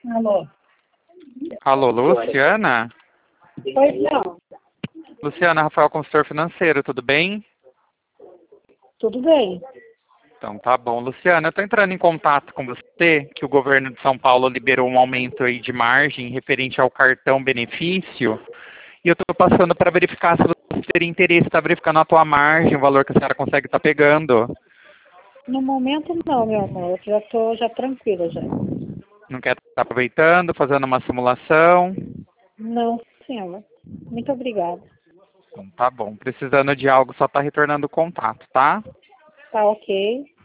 Alô? Alô, Luciana? Pois não. Luciana, Rafael, consultor financeiro, tudo bem? Tudo bem. Então tá bom. Luciana, eu estou entrando em contato com você, que o governo de São Paulo liberou um aumento aí de margem referente ao cartão benefício, e eu estou passando para verificar se você teria interesse, está verificando a tua margem, o valor que a senhora consegue estar pegando. No momento não, meu amor. Eu já tô tranquila já. Não quer estar aproveitando, fazendo uma simulação? Não, senhora. Muito obrigada. Então tá bom. Precisando de algo, só está retornando o contato, tá? Tá ok.